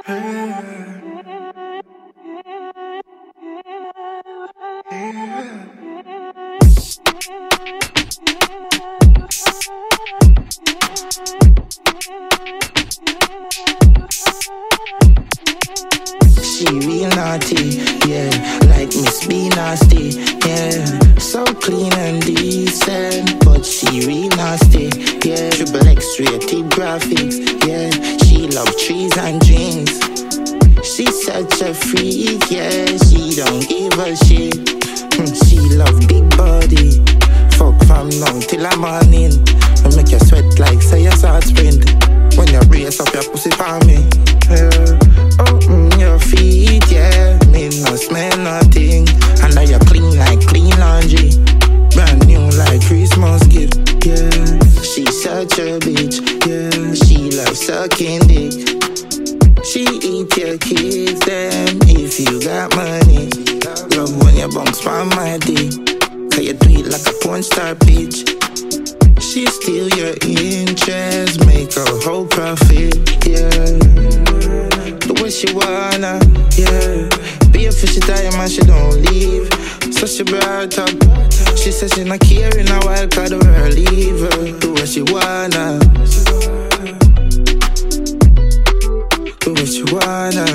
She real naughty, yeah, like Miss B nasty, yeah. So clean and decent, but she real nasty, yeah. Triple X rated graphics, yeah. She love trees and drinks. She's such a freak, yeah. She don't give a shit. She love big body. Fuck from now till the morning. I make you sweat like say you saw sprint. When you brace up your pussy for me, yeah. Your feet, yeah. Me no smell nothing. And now you clean like clean laundry. Brand new like Christmas gift, yeah. She's such a bitch, yeah. She loves sucking dick. She eat your kids, them, if you got money. Love when you bounce from my dick. Cause you do it like a porn star bitch. She steal your interest, make a whole profit, yeah. Do what she wanna, yeah. Be a fishy diamond, she don't leave. So she brought up. She says she not caring a while, cause the world leave her. Do what she wanna. Do what you wanna.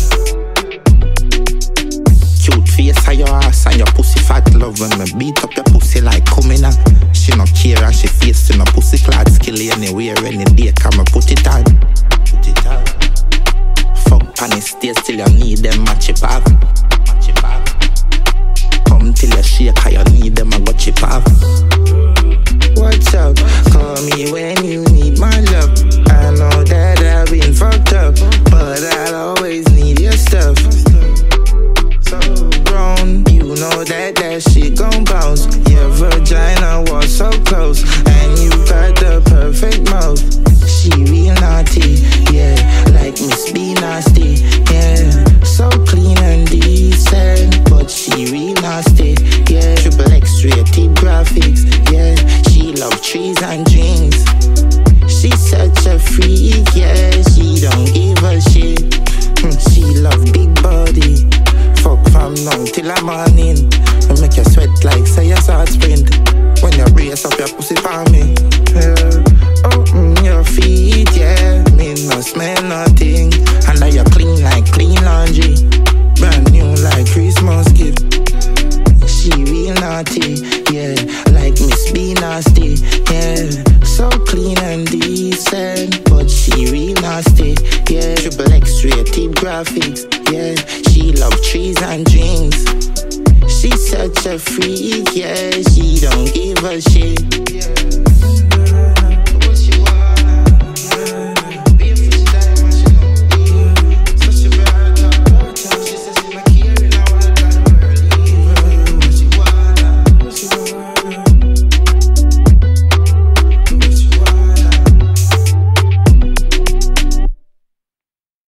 Cute face of your ass and your pussy fat. Love when me beat up your pussy like coming on. She no care and she facing a pussy clad skilly anywhere, any day. Come and put it on. Put it on. Fuck panny stay till you need them match it off. Match it off. Come till you shake how you need them and go chip off. What's up? Call me when you need my love. I know that I've been fucked up, but I'll always need your stuff. So grown, you know that shit gon' bounce. Your vagina was so close, and you got the perfect mouth. She real naughty, yeah, like Miss B nasty, yeah. So clean and decent, but she real nasty, yeah. Triple X rated graphics, yeah. She love trees and drinks. She's such a freak, yeah. She don't give a shit. She love big body. Fuck from now till the morning. I make you sweat like say you saw sprint. When you brace up your pussy for me, yeah. Your feet, yeah. Me no smell nothing. And now you clean like clean laundry. Brand new like Christmas gift. She real naughty, yeah, like Miss B nasty, yeah. So clean and decent, but she real nasty, yeah. Triple X rated graphics, yeah. She love trees and drinks. She's such a freak, yeah. She don't give a shit, yeah.